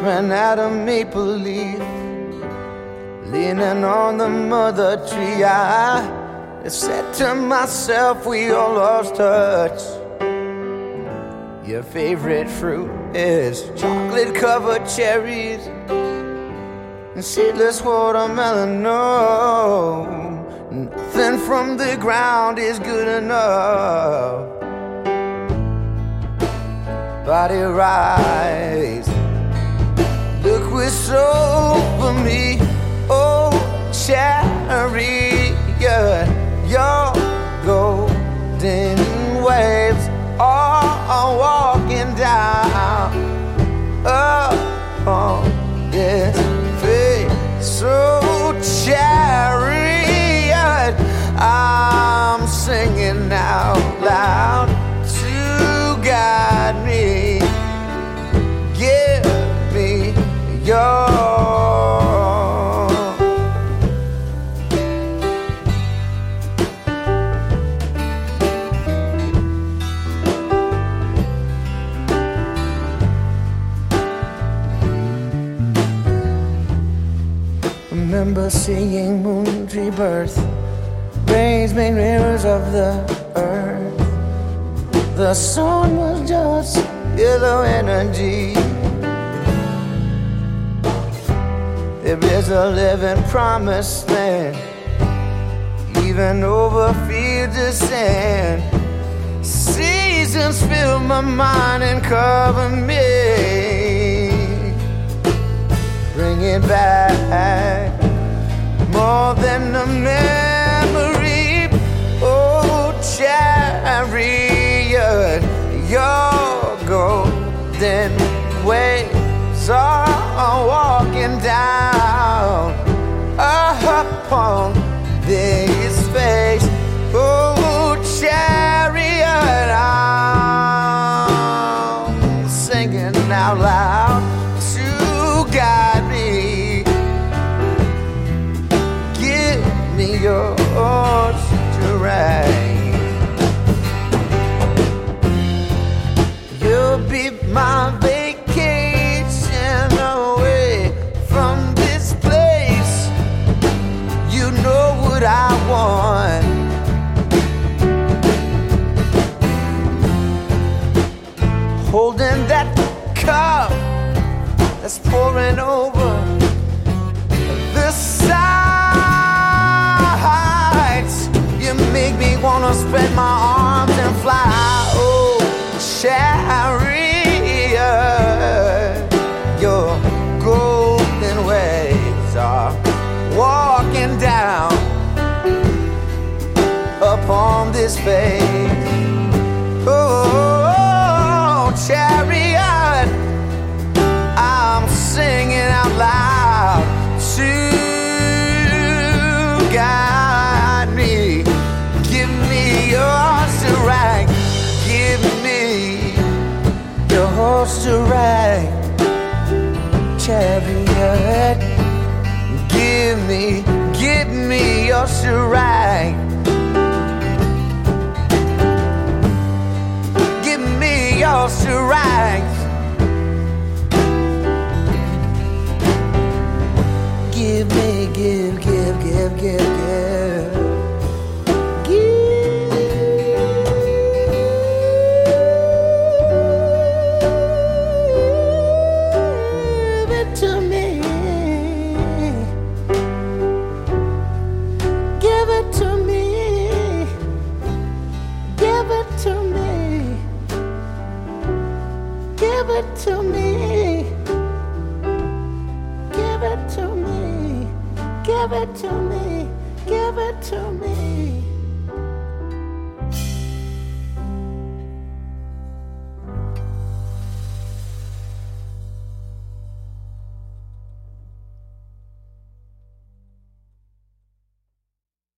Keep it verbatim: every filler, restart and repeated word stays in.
staring at a maple leaf, leaning on the mother tree. I said to myself, we all lost touch. Your favorite fruit is chocolate-covered cherries and seedless watermelon. No, nothing from the ground is good enough. Body rise, look with soul for me. Oh, chariot, your golden waves are walking down upon this face. So chariot, I'm singing out loud to guide me. Give me your remember seeing moon's rebirth, rays made mirrors of the earth. The sun was just yellow energy. There is a living promised land, even over fields of sand. Seasons fill my mind and cover me. Bring it back, more than a memory. Oh, chariot, your golden waves are walking down upon this face. Oh, chariot, I'm singing out loud to guide me. Give me yours to ride. You'll be my vacation away from this place. You know what I want. Holding that cup that's pouring over the sides. You make me wanna spread my arms and fly. Oh, chariot, your golden waves are walking down upon this face. Oh, chariot, I'm singing out loud to guide me. Give me yours to ride. Give me your horse to ride. Chariot, give me, give me yours to ride. Give me yours to ride. Give me, give, give, give, give, give. Give it to me. Give it to me. Give it to me. Give it to me. Give it to me. Give it to me, give it to me.